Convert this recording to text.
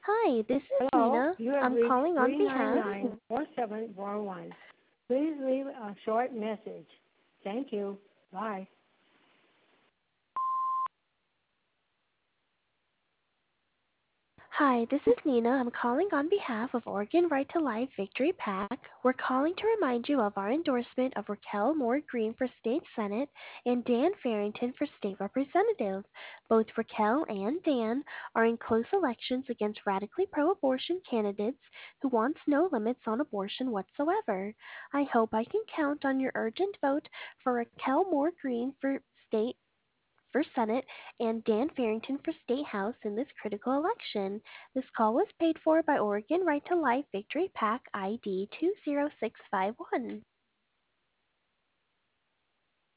Hi, this is Hello, Nina. you have I'm reached calling on behalf. 399-4741. Please leave a short message. Thank you. Bye. Hi, this is Nina. I'm calling on behalf of Oregon Right to Life Victory PAC. We're calling to remind you of our endorsement of Raquel Moore Green for State Senate and Dan Farrington for State Representative. Both Raquel and Dan are in close elections against radically pro-abortion candidates who wants no limits on abortion whatsoever. I hope I can count on your urgent vote for Raquel Moore Green for Senate and Dan Farrington for State House in this critical election. This call was paid for by Oregon Right to Life Victory PAC ID 20651.